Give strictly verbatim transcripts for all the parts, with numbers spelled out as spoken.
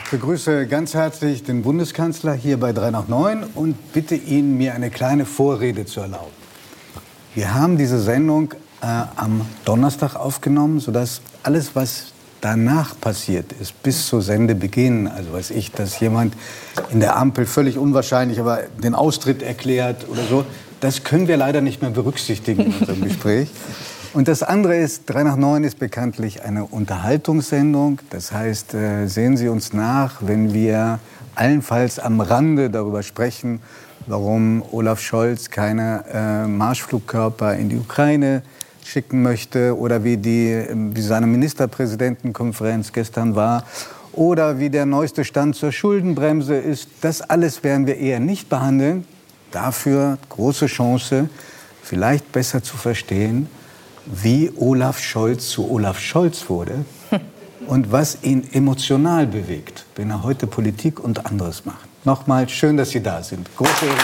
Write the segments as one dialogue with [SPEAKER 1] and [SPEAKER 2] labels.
[SPEAKER 1] Ich begrüße ganz herzlich den Bundeskanzler hier bei drei nach neun und bitte ihn, mir eine kleine Vorrede zu erlauben. Wir haben diese Sendung äh, am Donnerstag aufgenommen, sodass alles, was danach passiert ist, bis zu Sendebeginn, also weiß ich, dass jemand in der Ampel völlig unwahrscheinlich, aber den Austritt erklärt oder so, das können wir leider nicht mehr berücksichtigen in unserem Gespräch. Und das andere ist, drei nach neun ist bekanntlich eine Unterhaltungssendung. Das heißt, äh, sehen Sie uns nach, wenn wir allenfalls am Rande darüber sprechen, warum Olaf Scholz keine äh, Marschflugkörper in die Ukraine schicken möchte oder wie, die, wie seine Ministerpräsidentenkonferenz gestern war oder wie der neueste Stand zur Schuldenbremse ist. Das alles werden wir eher nicht behandeln. Dafür große Chance, vielleicht besser zu verstehen, wie Olaf Scholz zu Olaf Scholz wurde und was ihn emotional bewegt, wenn er heute Politik und anderes macht. Nochmal schön, dass Sie da sind. Große Ehre.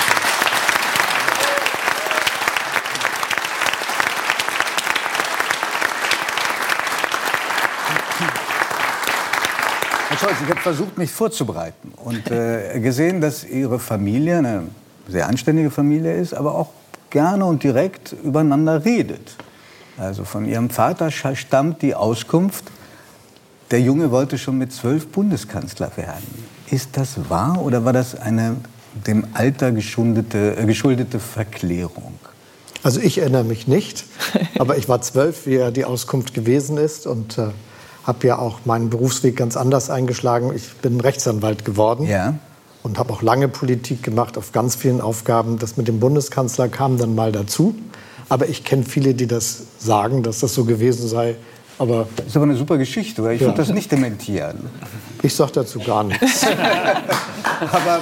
[SPEAKER 1] Herr Scholz, ich habe versucht, mich vorzubereiten und äh, gesehen, dass Ihre Familie eine sehr anständige Familie ist, aber auch gerne und direkt übereinander redet. Also von Ihrem Vater stammt die Auskunft, der Junge wollte schon mit zwölf Bundeskanzler werden. Ist das wahr oder war das eine dem Alter geschuldete, äh, geschuldete Verklärung?
[SPEAKER 2] Also ich erinnere mich nicht, aber ich war zwölf, wie er die Auskunft gewesen ist und äh, habe ja auch meinen Berufsweg ganz anders eingeschlagen. Ich bin Rechtsanwalt geworden.
[SPEAKER 1] Ja.
[SPEAKER 2] Und habe auch lange Politik gemacht auf ganz vielen Aufgaben. Das mit dem Bundeskanzler kam dann mal dazu. Aber ich kenne viele, die das sagen, dass das so gewesen sei. Aber
[SPEAKER 1] das ist aber eine super Geschichte, oder? Ich ja. würde das nicht dementieren.
[SPEAKER 2] Ich sage dazu gar nichts.
[SPEAKER 1] Aber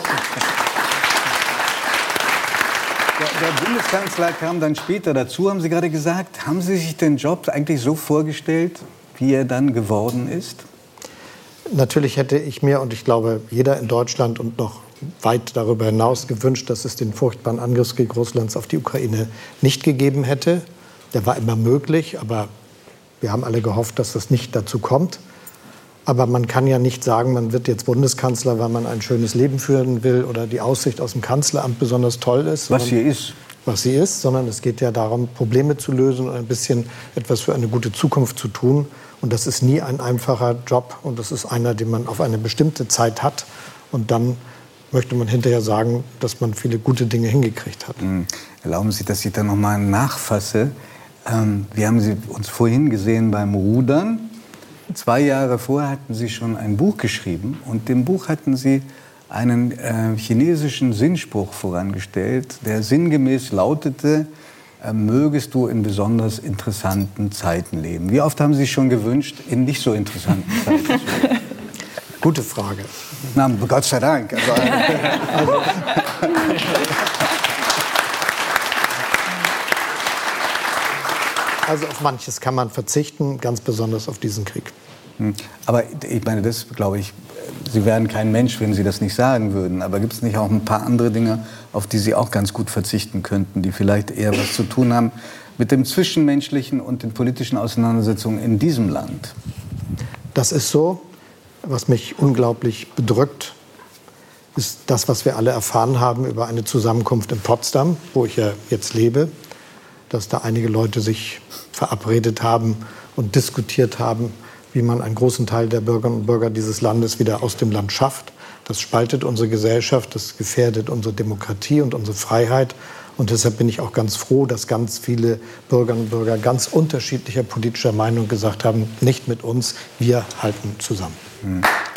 [SPEAKER 1] der, der Bundeskanzler kam dann später dazu, haben Sie gerade gesagt. Haben Sie sich den Job eigentlich so vorgestellt, wie er dann geworden ist?
[SPEAKER 2] Natürlich hätte ich mir, und ich glaube, jeder in Deutschland und noch weit darüber hinaus gewünscht, dass es den furchtbaren Angriffskrieg Russlands auf die Ukraine nicht gegeben hätte. Der war immer möglich, aber wir haben alle gehofft, dass das nicht dazu kommt. Aber man kann ja nicht sagen, man wird jetzt Bundeskanzler, weil man ein schönes Leben führen will oder die Aussicht aus dem Kanzleramt besonders toll ist.
[SPEAKER 1] Was sie ist.
[SPEAKER 2] Was sie ist, sondern es geht ja darum, Probleme zu lösen und ein bisschen etwas für eine gute Zukunft zu tun. Und das ist nie ein einfacher Job und das ist einer, den man auf eine bestimmte Zeit hat. Und dann möchte man hinterher sagen, dass man viele gute Dinge hingekriegt hat.
[SPEAKER 1] Mhm. Erlauben Sie, dass ich da noch mal nachfasse. Ähm, wir haben Sie uns vorhin gesehen beim Rudern. Zwei Jahre vorher hatten Sie schon ein Buch geschrieben. Und dem Buch hatten Sie einen äh, chinesischen Sinnspruch vorangestellt, der sinngemäß lautete, äh, mögest du in besonders interessanten Zeiten leben. Wie oft haben Sie sich schon gewünscht, in nicht so interessanten Zeiten zu leben?
[SPEAKER 2] Gute Frage.
[SPEAKER 1] Na, Gott sei Dank. Also, also,
[SPEAKER 2] also auf manches kann man verzichten, ganz besonders auf diesen Krieg.
[SPEAKER 1] Aber ich meine, das glaube ich, Sie wären kein Mensch, wenn Sie das nicht sagen würden. Aber gibt es nicht auch ein paar andere Dinge, auf die Sie auch ganz gut verzichten könnten, die vielleicht eher was zu tun haben mit dem Zwischenmenschlichen und den politischen Auseinandersetzungen in diesem Land?
[SPEAKER 2] Das ist so. Was mich unglaublich bedrückt, ist das, was wir alle erfahren haben über eine Zusammenkunft in Potsdam, wo ich ja jetzt lebe, dass da einige Leute sich verabredet haben und diskutiert haben, wie man einen großen Teil der Bürgerinnen und Bürger dieses Landes wieder aus dem Land schafft. Das spaltet unsere Gesellschaft, das gefährdet unsere Demokratie und unsere Freiheit. Und deshalb bin ich auch ganz froh, dass ganz viele Bürgerinnen und Bürger ganz unterschiedlicher politischer Meinung gesagt haben, nicht mit uns, wir halten zusammen. Hm.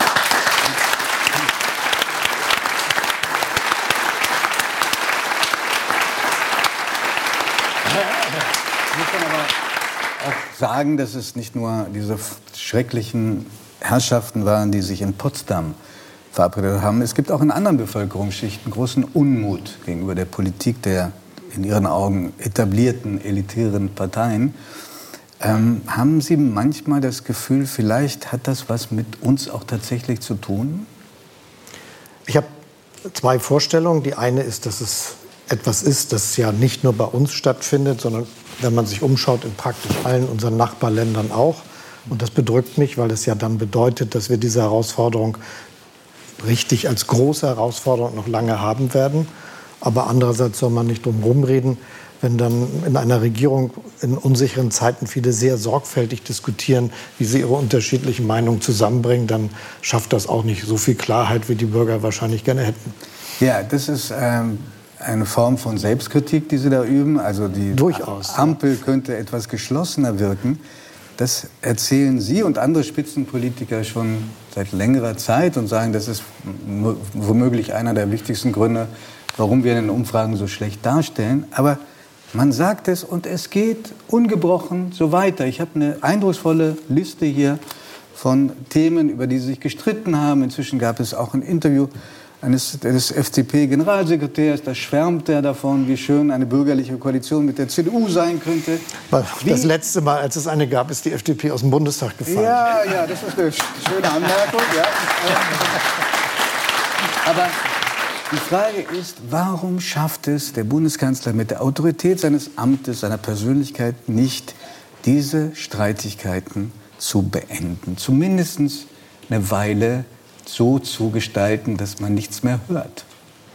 [SPEAKER 1] Ich muss dann aber auch sagen, dass es nicht nur diese schrecklichen Herrschaften waren, die sich in Potsdam verabredet haben. Es gibt auch in anderen Bevölkerungsschichten großen Unmut gegenüber der Politik der in Ihren Augen etablierten, elitären Parteien. Ähm, haben Sie manchmal das Gefühl, vielleicht hat das was mit uns auch tatsächlich zu tun?
[SPEAKER 2] Ich habe zwei Vorstellungen. Die eine ist, dass es etwas ist, das ja nicht nur bei uns stattfindet, sondern wenn man sich umschaut, in praktisch allen unseren Nachbarländern auch. Und das bedrückt mich, weil es ja dann bedeutet, dass wir diese Herausforderung richtig als große Herausforderung noch lange haben werden. Aber andererseits soll man nicht drum rumreden, wenn dann in einer Regierung in unsicheren Zeiten viele sehr sorgfältig diskutieren, wie sie ihre unterschiedlichen Meinungen zusammenbringen, dann schafft das auch nicht so viel Klarheit, wie die Bürger wahrscheinlich gerne hätten.
[SPEAKER 1] Ja, das ist ähm, eine Form von Selbstkritik, die Sie da üben. Also die
[SPEAKER 2] Durchaus,
[SPEAKER 1] Ampel könnte etwas geschlossener wirken. Das erzählen Sie und andere Spitzenpolitiker schon seit längerer Zeit und sagen, das ist womöglich einer der wichtigsten Gründe, warum wir in den Umfragen so schlecht darstellen. Aber man sagt es und es geht ungebrochen so weiter. Ich habe eine eindrucksvolle Liste hier von Themen, über die Sie sich gestritten haben. Inzwischen gab es auch ein Interview eines des F D P-Generalsekretärs, da schwärmt er davon, wie schön eine bürgerliche Koalition mit der C D U sein könnte.
[SPEAKER 2] Wie? Das letzte Mal, als es eine gab, ist die F D P aus dem Bundestag gefallen.
[SPEAKER 1] Ja, ja, das ist eine schöne Anmerkung. Ja. Aber die Frage ist, warum schafft es der Bundeskanzler mit der Autorität seines Amtes, seiner Persönlichkeit nicht, diese Streitigkeiten zu beenden? Zumindest eine Weile so zu gestalten, dass man nichts mehr hört.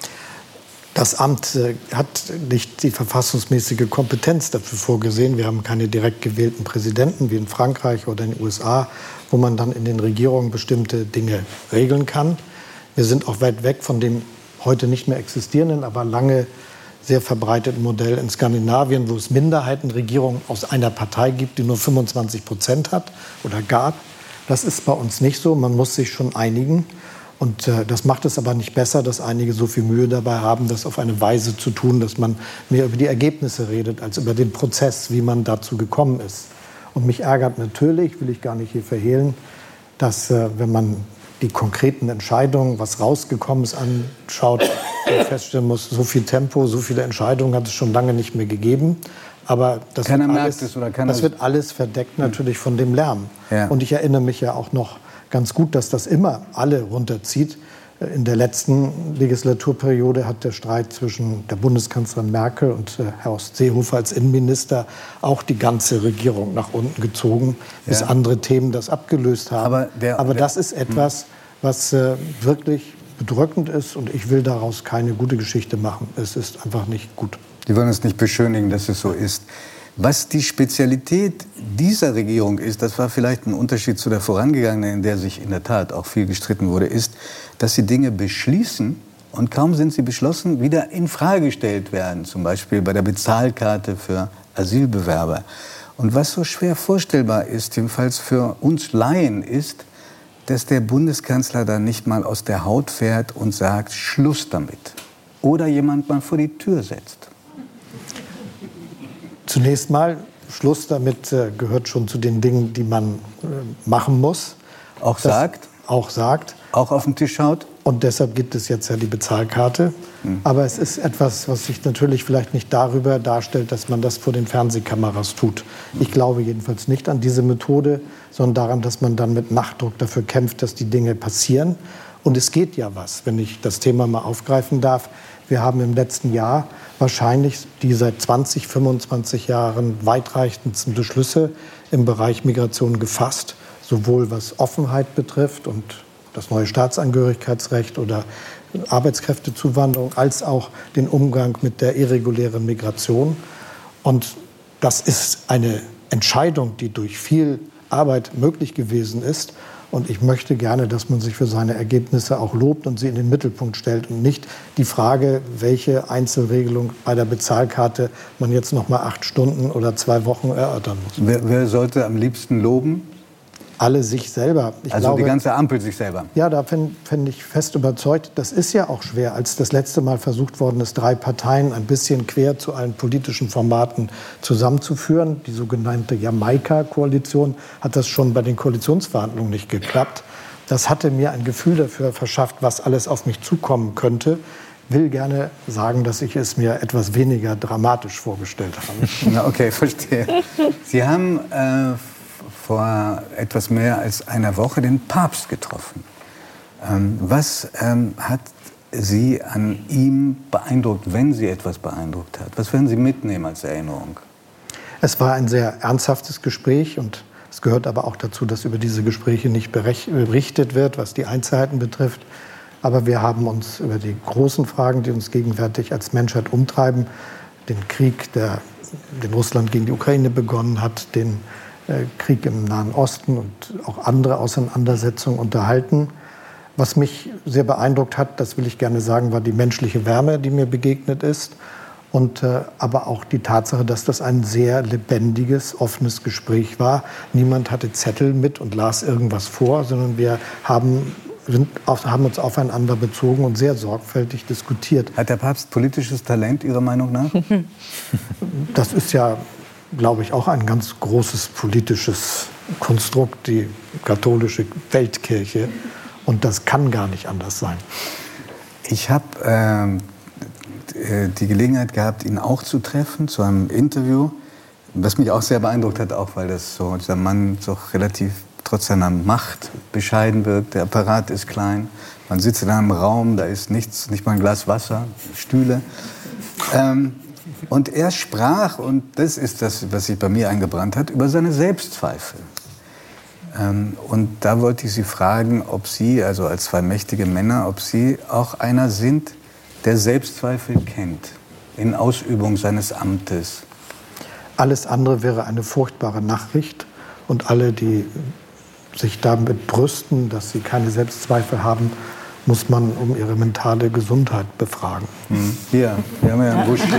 [SPEAKER 2] Das Amt äh, hat nicht die verfassungsmäßige Kompetenz dafür vorgesehen. Wir haben keine direkt gewählten Präsidenten wie in Frankreich oder in den U S A, wo man dann in den Regierungen bestimmte Dinge regeln kann. Wir sind auch weit weg von dem heute nicht mehr existierenden, aber lange sehr verbreiteten Modell in Skandinavien, wo es Minderheitenregierungen aus einer Partei gibt, die nur fünfundzwanzig Prozent hat oder gab. Das ist bei uns nicht so. Man muss sich schon einigen. Und äh, das macht es aber nicht besser, dass einige so viel Mühe dabei haben, das auf eine Weise zu tun, dass man mehr über die Ergebnisse redet, als über den Prozess, wie man dazu gekommen ist. Und mich ärgert natürlich, will ich gar nicht hier verhehlen, dass, äh, wenn man die konkreten Entscheidungen, was rausgekommen ist, anschaut, man feststellen muss, so viel Tempo, so viele Entscheidungen hat es schon lange nicht mehr gegeben. Aber das, wird alles, es oder das wird alles verdeckt natürlich von dem Lärm. Ja. Und ich erinnere mich ja auch noch ganz gut, dass das immer alle runterzieht. In der letzten Legislaturperiode hat der Streit zwischen der Bundeskanzlerin Merkel und Horst Seehofer als Innenminister auch die ganze Regierung nach unten gezogen, bis ja. andere Themen das abgelöst haben. Aber, der, Aber das ist etwas, was äh, wirklich bedrückend ist. Und ich will daraus keine gute Geschichte machen. Es ist einfach nicht gut.
[SPEAKER 1] Die wollen es nicht beschönigen, dass es so ist. Was die Spezialität dieser Regierung ist, das war vielleicht ein Unterschied zu der vorangegangenen, in der sich in der Tat auch viel gestritten wurde, ist, dass sie Dinge beschließen und kaum sind sie beschlossen, wieder in Frage gestellt werden. Zum Beispiel bei der Bezahlkarte für Asylbewerber. Und was so schwer vorstellbar ist, jedenfalls für uns Laien, ist, dass der Bundeskanzler da nicht mal aus der Haut fährt und sagt, Schluss damit. Oder jemand mal vor die Tür setzt.
[SPEAKER 2] Zunächst mal, Schluss damit äh, gehört schon zu den Dingen, die man äh, machen muss.
[SPEAKER 1] Auch das sagt?
[SPEAKER 2] Auch sagt.
[SPEAKER 1] Auch auf den Tisch schaut?
[SPEAKER 2] Und deshalb gibt es jetzt ja die Bezahlkarte. Hm. Aber es ist etwas, was sich natürlich vielleicht nicht darüber darstellt, dass man das vor den Fernsehkameras tut. Ich glaube jedenfalls nicht an diese Methode, sondern daran, dass man dann mit Nachdruck dafür kämpft, dass die Dinge passieren. Und es geht ja was, wenn ich das Thema mal aufgreifen darf. Wir haben im letzten Jahr wahrscheinlich die seit zwanzig, fünfundzwanzig Jahren weitreichendsten Beschlüsse im Bereich Migration gefasst, sowohl was Offenheit betrifft und das neue Staatsangehörigkeitsrecht oder Arbeitskräftezuwanderung, als auch den Umgang mit der irregulären Migration. Und das ist eine Entscheidung, die durch viel Arbeit möglich gewesen ist. Und ich möchte gerne, dass man sich für seine Ergebnisse auch lobt und sie in den Mittelpunkt stellt und nicht die Frage, welche Einzelregelung bei der Bezahlkarte man jetzt noch mal acht Stunden oder zwei Wochen erörtern muss.
[SPEAKER 1] Wer, wer sollte am liebsten loben?
[SPEAKER 2] Alle sich selber. Ich
[SPEAKER 1] also
[SPEAKER 2] glaube,
[SPEAKER 1] die ganze Ampel sich selber?
[SPEAKER 2] Ja, da bin, bin ich fest überzeugt. Das ist ja auch schwer, als das letzte Mal versucht worden ist, drei Parteien ein bisschen quer zu allen politischen Formaten zusammenzuführen. Die sogenannte Jamaika-Koalition hat das schon bei den Koalitionsverhandlungen nicht geklappt. Das hatte mir ein Gefühl dafür verschafft, was alles auf mich zukommen könnte. Ich will gerne sagen, dass ich es mir etwas weniger dramatisch vorgestellt habe.
[SPEAKER 1] Na, okay, verstehe. Sie haben äh, vor etwas mehr als einer Woche den Papst getroffen. Ähm, was ähm, hat Sie an ihm beeindruckt, wenn Sie etwas beeindruckt hat? Was werden Sie mitnehmen als Erinnerung?
[SPEAKER 2] Es war ein sehr ernsthaftes Gespräch und es gehört aber auch dazu, dass über diese Gespräche nicht berichtet wird, was die Einzelheiten betrifft. Aber wir haben uns über die großen Fragen, die uns gegenwärtig als Menschheit umtreiben, den Krieg, der, den Russland gegen die Ukraine begonnen hat, den äh, Krieg im Nahen Osten und auch andere Auseinandersetzungen unterhalten. Was mich sehr beeindruckt hat, das will ich gerne sagen, war die menschliche Wärme, die mir begegnet ist. Und äh, aber auch die Tatsache, dass das ein sehr lebendiges, offenes Gespräch war. Niemand hatte Zettel mit und las irgendwas vor, sondern wir haben sind auf, haben uns aufeinander bezogen und sehr sorgfältig diskutiert.
[SPEAKER 1] Hat der Papst politisches Talent, Ihrer Meinung nach?
[SPEAKER 2] Das ist ja, glaube ich, auch ein ganz großes politisches Konstrukt, die katholische Weltkirche. Und das kann gar nicht anders sein.
[SPEAKER 1] Ich habe ähm, die Gelegenheit gehabt, ihn auch zu treffen, zu einem Interview, was mich auch sehr beeindruckt hat, auch weil das so, dieser Mann doch relativ trotz seiner Macht bescheiden wirkt. Der Apparat ist klein, man sitzt in einem Raum, da ist nichts, nicht mal ein Glas Wasser, Stühle. Ähm, und er sprach, und das ist das, was sich bei mir eingebrannt hat, über seine Selbstzweifel. Ähm, und da wollte ich Sie fragen, ob Sie, also als zwei mächtige Männer, ob Sie auch einer sind, der Selbstzweifel kennt in Ausübung seines Amtes.
[SPEAKER 2] Alles andere wäre eine furchtbare Nachricht. Und alle, die sich damit brüsten, dass sie keine Selbstzweifel haben, muss man um ihre mentale Gesundheit befragen.
[SPEAKER 1] Mhm. Hier, wir haben ja einen Busch.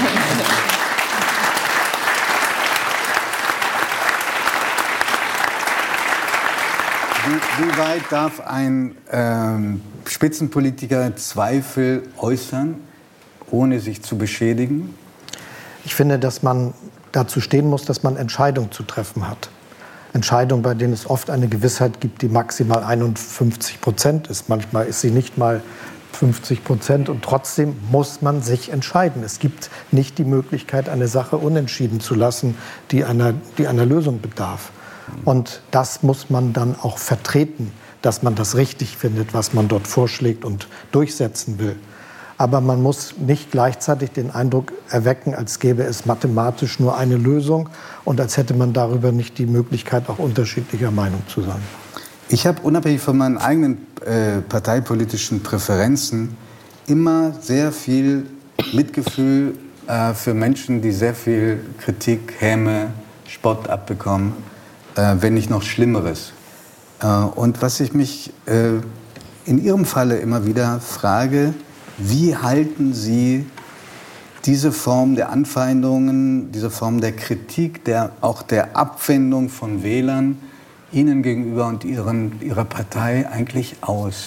[SPEAKER 1] Wie, wie weit darf ein ähm, Spitzenpolitiker Zweifel äußern, ohne sich zu beschädigen?
[SPEAKER 2] Ich finde, dass man dazu stehen muss, dass man Entscheidungen zu treffen hat. Entscheidungen, bei denen es oft eine Gewissheit gibt, die maximal einundfünfzig Prozent ist. Manchmal ist sie nicht mal fünfzig Prozent und trotzdem muss man sich entscheiden. Es gibt nicht die Möglichkeit, eine Sache unentschieden zu lassen, die einer, die einer Lösung bedarf. Und das muss man dann auch vertreten, dass man das richtig findet, was man dort vorschlägt und durchsetzen will. Aber man muss nicht gleichzeitig den Eindruck erwecken, als gäbe es mathematisch nur eine Lösung und als hätte man darüber nicht die Möglichkeit, auch unterschiedlicher Meinung zu sein.
[SPEAKER 1] Ich habe unabhängig von meinen eigenen äh, parteipolitischen Präferenzen immer sehr viel Mitgefühl äh, für Menschen, die sehr viel Kritik, Häme, Spott abbekommen, äh, wenn nicht noch Schlimmeres. Äh, und was ich mich äh, in Ihrem Falle immer wieder frage, wie halten Sie diese Form der Anfeindungen, diese Form der Kritik, der, auch der Abwendung von Wählern Ihnen gegenüber und Ihren, Ihrer Partei eigentlich aus?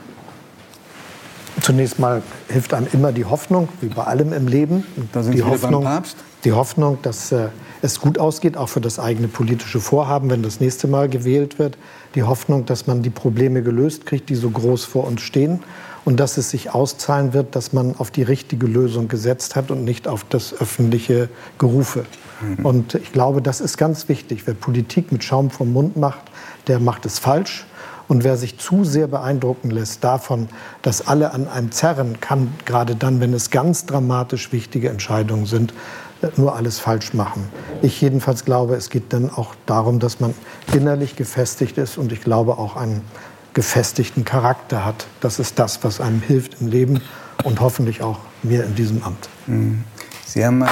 [SPEAKER 2] Zunächst mal hilft einem immer die Hoffnung, wie bei allem im Leben.
[SPEAKER 1] Da sind
[SPEAKER 2] die
[SPEAKER 1] Sie wieder
[SPEAKER 2] Hoffnung,
[SPEAKER 1] beim Papst?
[SPEAKER 2] Die Hoffnung, dass äh, es gut ausgeht, auch für das eigene politische Vorhaben, wenn das nächste Mal gewählt wird. Die Hoffnung, dass man die Probleme gelöst kriegt, die so groß vor uns stehen. Und dass es sich auszahlen wird, dass man auf die richtige Lösung gesetzt hat und nicht auf das öffentliche Gerufe. Mhm. Und ich glaube, das ist ganz wichtig. Wer Politik mit Schaum vom Mund macht, der macht es falsch. Und wer sich zu sehr beeindrucken lässt davon, dass alle an einem zerren, kann gerade dann, wenn es ganz dramatisch wichtige Entscheidungen sind, nur alles falsch machen. Ich jedenfalls glaube, es geht dann auch darum, dass man innerlich gefestigt ist und ich glaube auch einen gefestigten Charakter hat. Das ist das, was einem hilft im Leben und hoffentlich auch mir in diesem Amt.
[SPEAKER 1] Sie haben mal,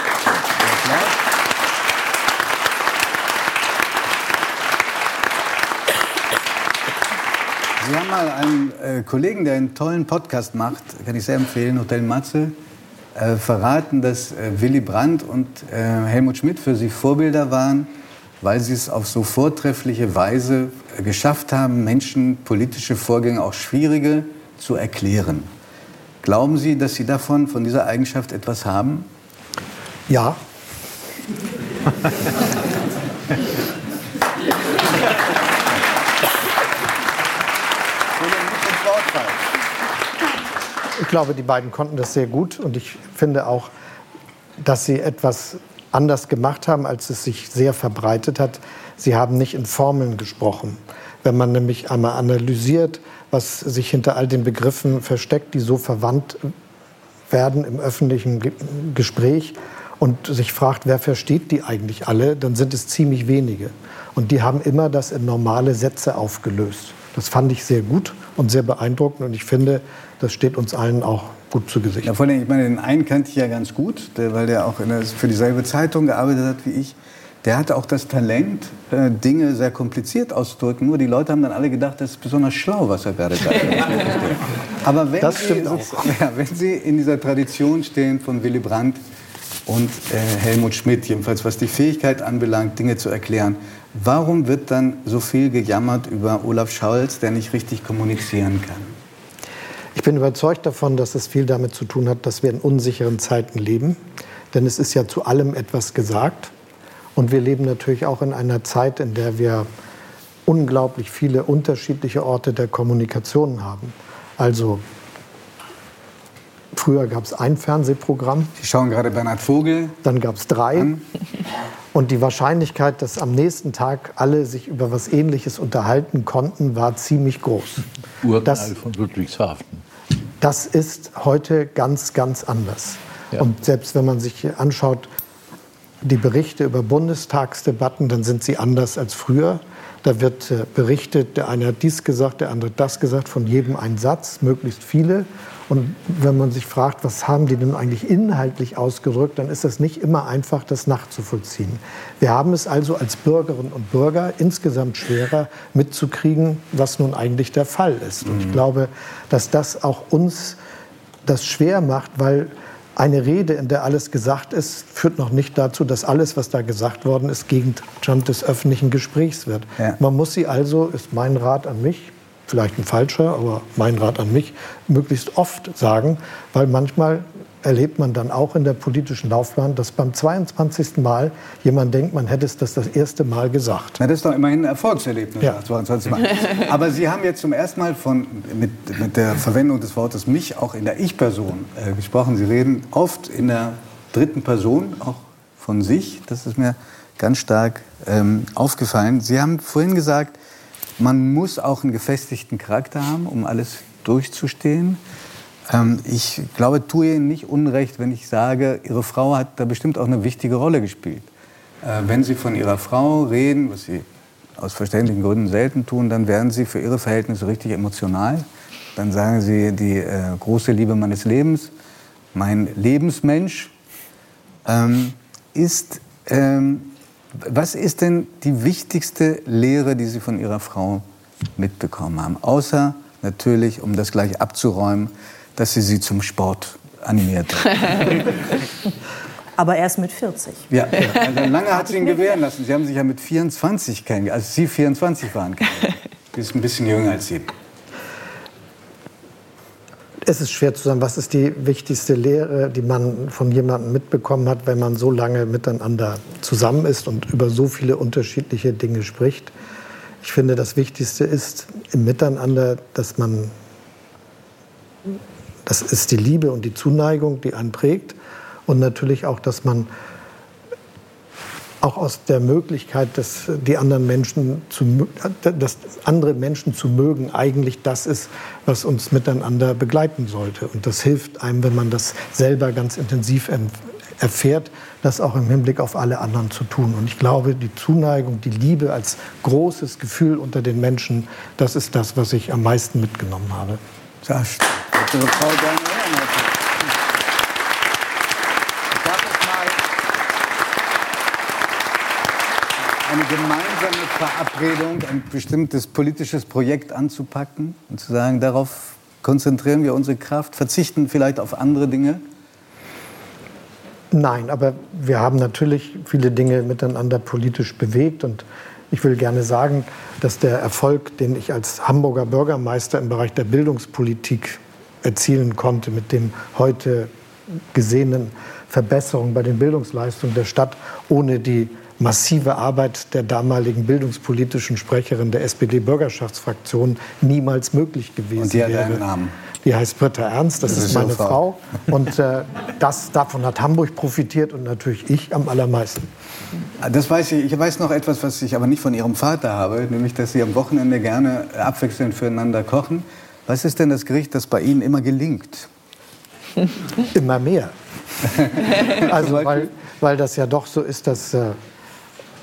[SPEAKER 1] Sie haben mal einen äh, Kollegen, der einen tollen Podcast macht, kann ich sehr empfehlen, Hotel Matze, äh, verraten, dass äh, Willy Brandt und äh, Helmut Schmidt für Sie Vorbilder waren, weil sie es auf so vortreffliche Weise geschafft haben, Menschen politische Vorgänge, auch schwierige, zu erklären. Glauben Sie, dass Sie davon, von dieser Eigenschaft etwas haben?
[SPEAKER 2] Ja. Ich glaube, die beiden konnten das sehr gut und ich finde auch, dass sie etwas anders gemacht haben, als es sich sehr verbreitet hat. Sie haben nicht in Formeln gesprochen. Wenn man nämlich einmal analysiert, was sich hinter all den Begriffen versteckt, die so verwandt werden im öffentlichen Ge- Gespräch und sich fragt, wer versteht die eigentlich alle, dann sind es ziemlich wenige. Und die haben immer das in normale Sätze aufgelöst. Das fand ich sehr gut und sehr beeindruckend. Und ich finde, das steht uns allen auch gut zu Gesicht.
[SPEAKER 1] Ja, vor allem, ich meine, den einen kannte ich ja ganz gut, der, weil der auch in der, für dieselbe Zeitung gearbeitet hat wie ich. Der hatte auch das Talent, äh, Dinge sehr kompliziert auszudrücken. Nur die Leute haben dann alle gedacht, das ist besonders schlau, was er gerade sagt. Aber wenn,
[SPEAKER 2] das
[SPEAKER 1] Sie,
[SPEAKER 2] stimmt
[SPEAKER 1] so,
[SPEAKER 2] auch.
[SPEAKER 1] Ja, wenn Sie in dieser Tradition stehen von Willy Brandt und äh, Helmut Schmidt, jedenfalls was die Fähigkeit anbelangt, Dinge zu erklären, warum wird dann so viel gejammert über Olaf Scholz, der nicht richtig kommunizieren kann?
[SPEAKER 2] Ich bin überzeugt davon, dass es viel damit zu tun hat, dass wir in unsicheren Zeiten leben. Denn es ist ja zu allem etwas gesagt. Und wir leben natürlich auch in einer Zeit, in der wir unglaublich viele unterschiedliche Orte der Kommunikation haben. Also früher gab es ein Fernsehprogramm.
[SPEAKER 1] Sie schauen gerade Bernhard Vogel.
[SPEAKER 2] Dann gab es drei. An. Und die Wahrscheinlichkeit, dass am nächsten Tag alle sich über was Ähnliches unterhalten konnten, war ziemlich groß.
[SPEAKER 3] Urteil das, von Ludwigshafen.
[SPEAKER 2] Das ist heute ganz, ganz anders. Ja. Und selbst wenn man sich anschaut, die Berichte über Bundestagsdebatten, dann sind sie anders als früher. Da wird äh, berichtet, der eine hat dies gesagt, der andere das gesagt, von jedem ein Satz, möglichst viele. Und wenn man sich fragt, was haben die denn eigentlich inhaltlich ausgedrückt, dann ist das nicht immer einfach, das nachzuvollziehen. Wir haben es also als Bürgerinnen und Bürger insgesamt schwerer mitzukriegen, was nun eigentlich der Fall ist. Und ich glaube, dass das auch uns das schwer macht, weil eine Rede, in der alles gesagt ist, führt noch nicht dazu, dass alles, was da gesagt worden ist, Gegenstand des öffentlichen Gesprächs wird. Ja. Man muss sie also, ist mein Rat an mich, vielleicht ein falscher, aber mein Rat an mich, möglichst oft sagen, weil manchmal erlebt man dann auch in der politischen Laufbahn, dass beim zweiundzwanzigsten Mal jemand denkt, man hätte es das das erste Mal gesagt.
[SPEAKER 1] Na, das ist doch immerhin ein Erfolgserlebnis.
[SPEAKER 2] Ja.
[SPEAKER 1] zweiundzwanzig Mal. Aber Sie haben jetzt zum ersten Mal von, mit, mit der Verwendung des Wortes mich auch in der Ich-Person äh, gesprochen. Sie reden oft in der dritten Person, auch von sich. Das ist mir ganz stark ähm, aufgefallen. Sie haben vorhin gesagt, man muss auch einen gefestigten Charakter haben, um alles durchzustehen. Ähm, ich glaube, tue Ihnen nicht Unrecht, wenn ich sage, Ihre Frau hat da bestimmt auch eine wichtige Rolle gespielt. Äh, wenn Sie von Ihrer Frau reden, was Sie aus verständlichen Gründen selten tun, dann werden Sie für Ihre Verhältnisse richtig emotional. Dann sagen Sie, die äh, große Liebe meines Lebens, mein Lebensmensch, ähm, ist... Ähm, was ist denn die wichtigste Lehre, die Sie von Ihrer Frau mitbekommen haben? Außer natürlich, um das gleich abzuräumen, dass Sie sie zum Sport animiert hat.
[SPEAKER 4] Aber erst mit vierzig.
[SPEAKER 1] Ja, also lange hat sie ihn gewähren lassen. Sie haben sich ja mit vierundzwanzig kennengelernt, als Sie vierundzwanzig waren. Sie ist ein bisschen jünger als Sie.
[SPEAKER 2] Es ist schwer zu sagen, was ist die wichtigste Lehre, die man von jemandem mitbekommen hat, wenn man so lange miteinander zusammen ist und über so viele unterschiedliche Dinge spricht. Ich finde, das Wichtigste ist im Miteinander, dass man, das ist die Liebe und die Zuneigung, die einen prägt. Und natürlich auch, dass man auch aus der Möglichkeit, dass die anderen Menschen zu, dass andere Menschen zu mögen, eigentlich das ist, was uns miteinander begleiten sollte. Und das hilft einem, wenn man das selber ganz intensiv erfährt, das auch im Hinblick auf alle anderen zu tun. Und ich glaube, die Zuneigung, die Liebe als großes Gefühl unter den Menschen, das ist das, was ich am meisten mitgenommen habe.
[SPEAKER 1] Ja, Frau eine gemeinsame Verabredung, ein bestimmtes politisches Projekt anzupacken und zu sagen, darauf konzentrieren wir unsere Kraft, verzichten vielleicht auf andere Dinge?
[SPEAKER 2] Nein, aber wir haben natürlich viele Dinge miteinander politisch bewegt. Und ich will gerne sagen, dass der Erfolg, den ich als Hamburger Bürgermeister im Bereich der Bildungspolitik erzielen konnte, mit den heute gesehenen Verbesserungen bei den Bildungsleistungen der Stadt, ohne die massive Arbeit der damaligen bildungspolitischen Sprecherin der S P D-Bürgerschaftsfraktion niemals möglich gewesen
[SPEAKER 1] Und die hat
[SPEAKER 2] wäre.
[SPEAKER 1] einen Namen.
[SPEAKER 2] Die heißt Britta Ernst, das, das ist, ist meine Frau. Frau. Und äh, das, davon hat Hamburg profitiert und natürlich ich am allermeisten.
[SPEAKER 1] Das weiß ich. Ich weiß noch etwas, was ich aber nicht von Ihrem Vater habe, nämlich, dass Sie am Wochenende gerne abwechselnd füreinander kochen. Was ist denn das Gericht, das bei Ihnen immer gelingt?
[SPEAKER 2] Immer mehr. Also weil, weil das ja doch so ist, dass äh,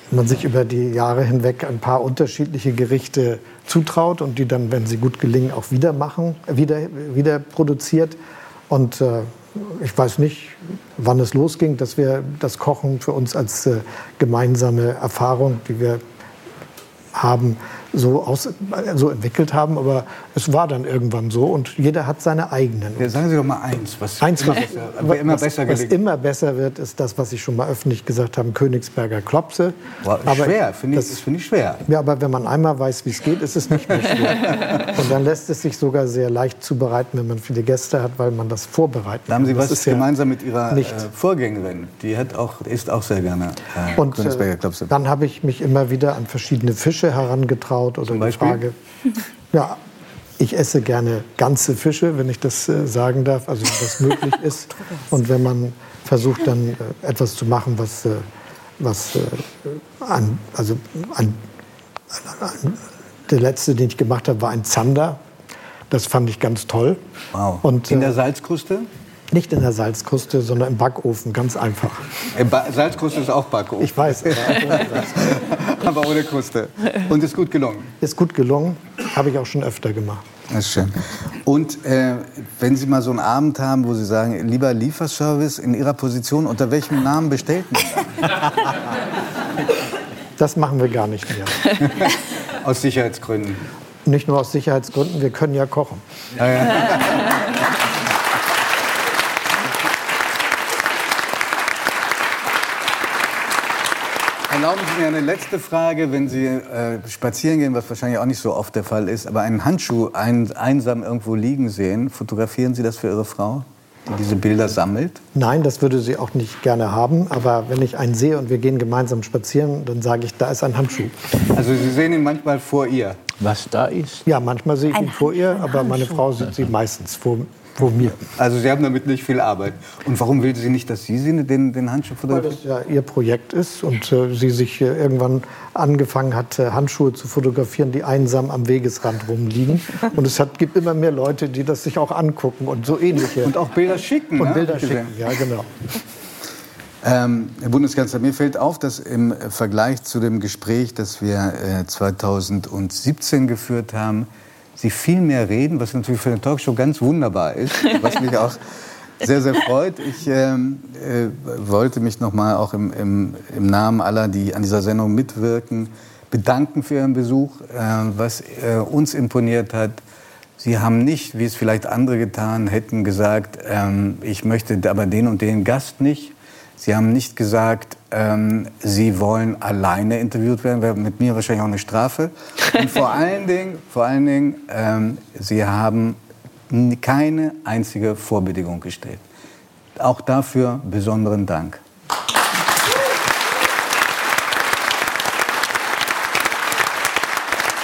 [SPEAKER 2] man sich über die Jahre hinweg ein paar unterschiedliche Gerichte zutraut und die dann, wenn sie gut gelingen, auch wieder machen, wieder, wieder produziert. Und äh, ich weiß nicht, wann es losging, dass wir das Kochen für uns als äh, gemeinsame Erfahrung, die wir haben, so, aus, so entwickelt haben. Aber es war dann irgendwann so und jeder hat seine eigenen.
[SPEAKER 1] Ja, sagen Sie doch mal eins, was
[SPEAKER 2] eins,
[SPEAKER 1] immer,
[SPEAKER 2] was,
[SPEAKER 1] immer
[SPEAKER 2] was,
[SPEAKER 1] besser
[SPEAKER 2] was
[SPEAKER 1] gelingt.
[SPEAKER 2] immer besser wird, ist das, was ich schon mal öffentlich gesagt habe, Königsberger Klopse.
[SPEAKER 1] Wow,
[SPEAKER 2] aber
[SPEAKER 1] schwer, finde ich,
[SPEAKER 2] das,
[SPEAKER 1] das finde ich schwer.
[SPEAKER 2] Ja, aber wenn man einmal weiß, wie es geht, ist es nicht mehr schwer. Und dann lässt es sich sogar sehr leicht zubereiten, wenn man viele Gäste hat, weil man das vorbereitet.
[SPEAKER 1] Da haben Sie
[SPEAKER 2] das
[SPEAKER 1] was
[SPEAKER 2] ja
[SPEAKER 1] gemeinsam mit Ihrer äh,
[SPEAKER 2] nicht.
[SPEAKER 1] Vorgängerin. Die hat auch, isst auch sehr gerne äh,
[SPEAKER 2] Und
[SPEAKER 1] Königsberger
[SPEAKER 2] äh,
[SPEAKER 1] Klopse.
[SPEAKER 2] dann habe ich mich immer wieder an verschiedene Fische herangetraut oder
[SPEAKER 1] Zum
[SPEAKER 2] die
[SPEAKER 1] Beispiel?
[SPEAKER 2] Frage. Ja, ich esse gerne ganze Fische, wenn ich das äh, sagen darf, also wenn das möglich ist. Und wenn man versucht, dann äh, etwas zu machen, was, äh, was äh, an, also an, an, an, der letzte, den ich gemacht habe, war ein Zander. Das fand ich ganz toll.
[SPEAKER 1] Wow.
[SPEAKER 2] Und,
[SPEAKER 1] in
[SPEAKER 2] äh,
[SPEAKER 1] der Salzkruste?
[SPEAKER 2] Nicht in der Salzkruste, sondern im Backofen, ganz einfach.
[SPEAKER 1] Äh, ba Salzkruste ist auch Backofen.
[SPEAKER 2] Ich weiß, aber
[SPEAKER 1] aber ohne Kruste. Und ist gut gelungen.
[SPEAKER 2] ist gut gelungen, habe ich auch schon öfter gemacht.
[SPEAKER 1] Das ist schön. Und äh, wenn Sie mal so einen Abend haben, wo Sie sagen, lieber Lieferservice in Ihrer Position, unter welchem Namen bestellt man dann?
[SPEAKER 2] Das machen wir gar nicht mehr.
[SPEAKER 1] Aus Sicherheitsgründen.
[SPEAKER 2] Nicht nur aus Sicherheitsgründen, wir können ja kochen.
[SPEAKER 1] Ja, ja. Erlauben Sie mir eine letzte Frage, wenn Sie äh, spazieren gehen, was wahrscheinlich auch nicht so oft der Fall ist, aber einen Handschuh ein, einsam irgendwo liegen sehen, fotografieren Sie das für Ihre Frau, die diese Bilder sammelt?
[SPEAKER 2] Nein, das würde sie auch nicht gerne haben. Aber wenn ich einen sehe und wir gehen gemeinsam spazieren, dann sage ich, da ist ein Handschuh.
[SPEAKER 1] Also Sie sehen ihn manchmal vor ihr?
[SPEAKER 3] Was da ist?
[SPEAKER 2] Ja, manchmal sehe ich
[SPEAKER 4] Ein
[SPEAKER 2] ihn vor ihr,
[SPEAKER 4] Handschuh, ein
[SPEAKER 2] aber meine
[SPEAKER 4] Handschuh.
[SPEAKER 2] Frau sieht sie meistens vor, vor mir.
[SPEAKER 1] Also Sie haben damit nicht viel Arbeit. Und warum will sie nicht, dass Sie sie den, den Handschuh
[SPEAKER 2] Weil
[SPEAKER 1] fotografieren?
[SPEAKER 2] das ja ihr Projekt ist und äh, sie sich äh, irgendwann angefangen hat, äh, Handschuhe zu fotografieren, die einsam am Wegesrand rumliegen. Und es hat, gibt immer mehr Leute, die das sich auch angucken und so ähnliche.
[SPEAKER 1] Und auch Bilder schicken.
[SPEAKER 2] Und
[SPEAKER 1] ne?
[SPEAKER 2] Bilder
[SPEAKER 1] Hab ich gesehen.
[SPEAKER 2] schicken, ja genau.
[SPEAKER 1] Ähm, Herr Bundeskanzler, mir fällt auf, dass im Vergleich zu dem Gespräch, das wir äh, zweitausendsiebzehn geführt haben, Sie viel mehr reden, was natürlich für eine Talkshow ganz wunderbar ist, was mich auch sehr, sehr freut. Ich ähm, äh, wollte mich noch mal auch im, im, im Namen aller, die an dieser Sendung mitwirken, bedanken für Ihren Besuch. Äh, was äh, uns imponiert hat, Sie haben nicht, wie es vielleicht andere getan hätten, gesagt, ähm, ich möchte aber den und den Gast nicht. Sie haben nicht gesagt, ähm, Sie wollen alleine interviewt werden, wäre mit mir wahrscheinlich auch eine Strafe. Und vor allen Dingen, vor allen Dingen ähm, Sie haben keine einzige Vorbedingung gestellt. Auch dafür besonderen Dank.